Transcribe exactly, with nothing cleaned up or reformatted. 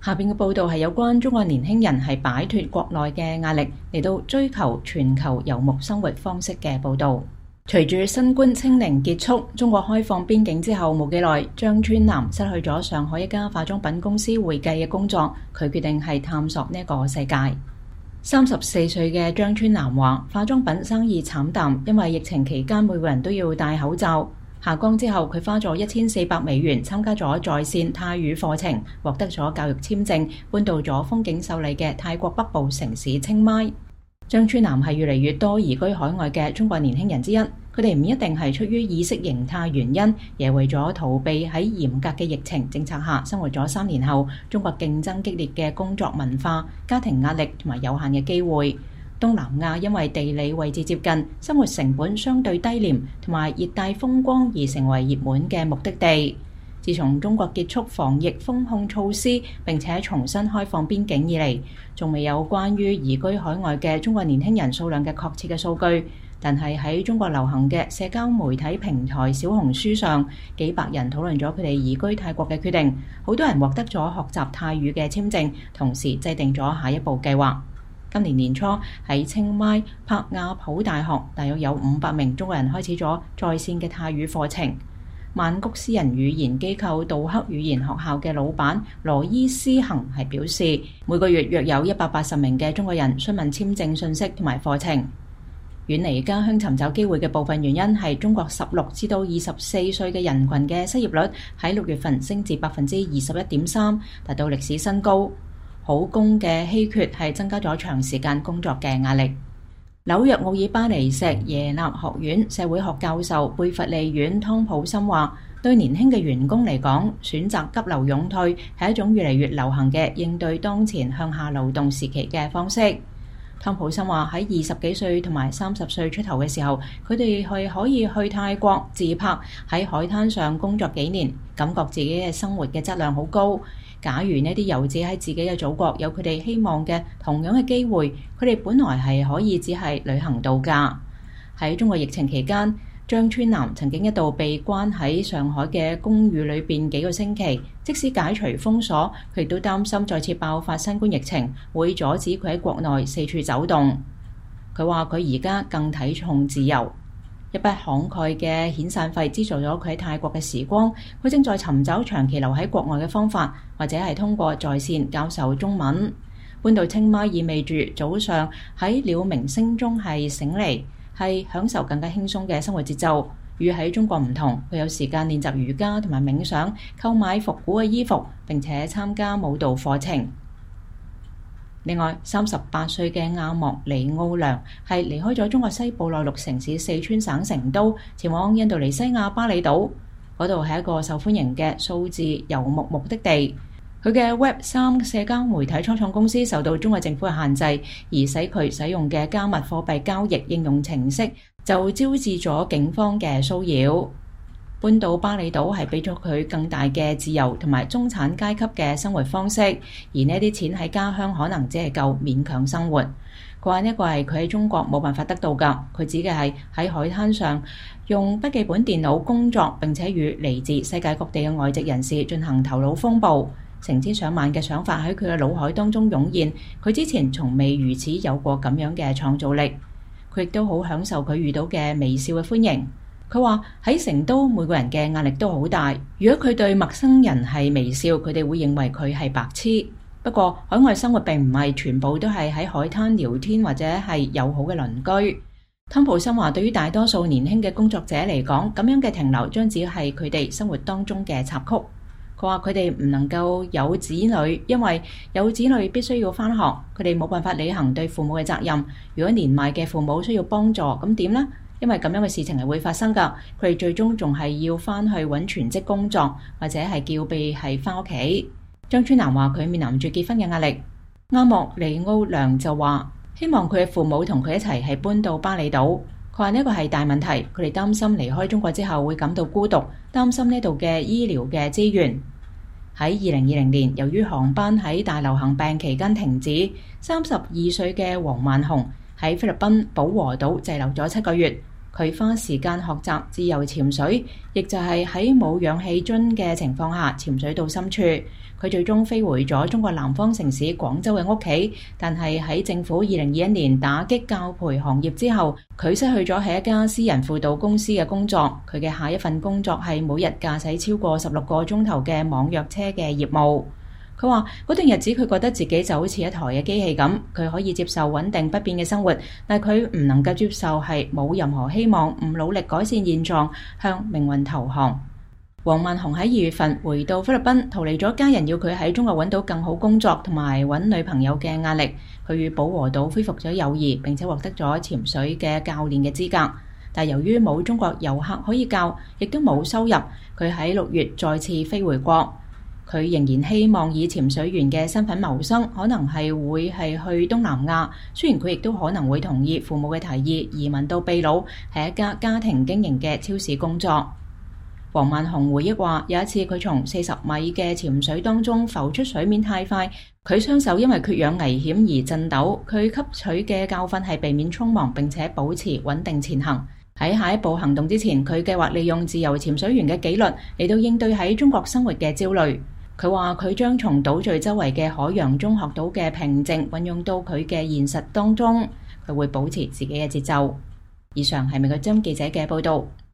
下邊嘅報道係有關中國年輕人係擺脫國內嘅壓力嚟到追求全球遊牧生活方式嘅報道。隨住新冠清零結束，中國開放邊境之後冇幾耐，張川南失去咗上海一家化妝品公司會計嘅工作，佢決定係探索呢個世界。三十四歲嘅張川南話：化妝品生意慘淡，因為疫情期間每個人都要戴口罩。下崗之後，佢花咗一千四百美元參加咗在線泰語課程，獲得咗教育簽證，搬到咗風景秀麗嘅泰國北部城市清邁。張川南係越嚟越多移居海外嘅中國年輕人之一，佢哋唔一定係出於意識形態原因，而係為咗逃避喺嚴格嘅疫情政策下生活咗三年後，中國競爭激烈嘅工作文化、家庭壓力同埋有限嘅機會。東南亞因為地理位置接近，生活成本相對低廉，同埋熱帶風光而成為熱門嘅目的地。自從中國結束防疫封控措施並且重新開放邊境以嚟，仲未有關於移居海外嘅中國年輕人數量嘅確切嘅數據。但係喺中國流行嘅社交媒體平台小紅書上，幾百人討論咗佢哋移居泰國嘅決定，好多人獲得咗學習泰語嘅簽證，同時制定咗下一步計劃。今年年初喺清邁柏亞普大學，大約有五百名中國人開始咗在線嘅泰語課程。曼谷私人語言機構杜克語言學校嘅老闆羅伊斯恒係表示，每個月約有一百八十名嘅中國人詢問簽證信息同埋課程。遠離家鄉尋找機會嘅部分原因係中國十六至到二十四歲嘅人群嘅失業率喺六月份升至百分之二十一點三，達到歷史新高。好工嘅稀缺係增加咗長時間工作嘅壓力。紐約奧爾巴尼錫耶納學院社會學教授貝弗利苑湯普森話：對年輕嘅員工嚟講，選擇急流勇退係一種越嚟越流行嘅應對當前向下流動時期嘅方式。湯普森話：喺二十幾歲同埋三十歲出頭嘅時候，佢哋係可以去泰國自拍，喺海灘上工作幾年，感覺自己嘅生活嘅質量好高。假如呢啲遊子喺自己嘅祖國有佢哋希望嘅同樣嘅機會，佢哋本來係可以只係旅行度假。喺中國疫情期間，張川南曾經一度被關喺上海嘅公寓裏邊幾個星期，即使解除封鎖，佢亦都擔心再次爆發新冠疫情會阻止佢喺國內四處走動。佢話佢而家更睇重自由。一筆慷慨嘅遣散費資助咗佢喺泰國嘅時光，佢正在尋找長期留喺國外嘅方法，或者係通過在線教授中文。搬到清邁意味住早上喺鳥鳴聲中係醒嚟，係享受更加輕鬆嘅生活節奏。與喺中國唔同，佢有時間練習瑜伽同埋冥想，購買復古嘅衣服，並且參加舞蹈課程。另外，三十八歲嘅阿莫尼奧良係離開咗中國西部內陸城市四川省成都，前往印度尼西亞巴厘島。嗰度係一個受歡迎嘅數字遊牧目的地。佢嘅 Web 三社交媒體初創公司受到中國政府嘅限制，而使佢使用嘅加密貨幣交易應用程式就招致咗警方嘅騷擾。搬到巴厘島係俾咗佢更大嘅自由同埋中產階級嘅生活方式，而呢啲錢喺家鄉可能只係夠勉強生活。佢話呢個係佢喺中國冇辦法得到㗎。佢指嘅係喺海灘上用筆記本電腦工作，並且與嚟自世界各地嘅外籍人士進行頭腦風暴。成千上萬嘅想法喺佢嘅腦海當中湧現，佢之前從未如此有過咁樣嘅創造力。佢亦都好享受佢遇到嘅微笑嘅歡迎。佢話喺成都每個人嘅壓力都好大，如果佢對陌生人係微笑，佢哋會認為佢係白痴。不過海外生活並唔係全部都係喺海灘聊天或者係友好嘅鄰居。湯普森話，對於大多數年輕嘅工作者嚟講，咁樣嘅停留將只係佢哋生活當中嘅插曲。佢話佢哋唔能夠有子女，因為有子女必須要返學，佢哋冇辦法履行對父母嘅責任。如果年邁嘅父母需要幫助，咁點呢？因為咁樣嘅事情係會發生㗎，佢哋最終仲係要返去揾全職工作，或者係叫被係返屋企。張川南話佢面臨住結婚嘅壓力。阿莫尼奧良就話希望佢嘅父母同佢一齊係搬到巴厘島。佢話呢個係大問題，佢哋擔心離開中國之後會感到孤獨，擔心呢度嘅醫療嘅資源。喺二零二零年，由於航班喺大流行病期間停止，三十二歲嘅黃萬雄喺菲律賓保和島滯留咗七個月。佢花時間學習自由潛水，亦就係喺冇氧氣樽嘅情況下潛水到深處。 佢最終飛回咗中國南方城市廣州嘅屋企，但係喺政府二零二一年打擊教培行業之後，佢失去咗喺一家私人輔導公司嘅工作。佢嘅下一份工作係每日駕駛超過十六個鐘頭嘅網約車嘅業務。佢話嗰段日子佢覺得自己就好似一台嘅機器咁，佢可以接受穩定不變嘅生活，但佢唔能夠接受係冇任何希望，唔努力改善現狀，向命運投降。黃萬雄喺二月份回到菲律賓，逃離咗家人要佢喺中國揾到更好工作同埋揾女朋友嘅壓力。佢與保和島恢復咗友誼，並且獲得咗潛水嘅教練嘅資格。但由於冇中國遊客可以教，亦都冇收入，佢喺六月再次飛回國。佢仍然希望以潛水員嘅身份謀生，可能係會係去東南亞。雖然佢亦都可能會同意父母嘅提議，移民到秘魯，喺一家家庭經營嘅超市工作。黃萬雄回憶話，有一次佢從四十米嘅潛水當中浮出水面太快，佢雙手因為缺氧危險而震抖。佢吸取嘅教訓係避免匆忙，並且保持穩定前行。喺下一步行動之前，佢計劃利用自由潛水員嘅紀律嚟到應對喺中國生活嘅焦慮。佢話佢將從島嶼周圍嘅海洋中學到嘅平靜運用到佢嘅現實當中，佢會保持自己嘅節奏。以上係美國之音記者嘅報道。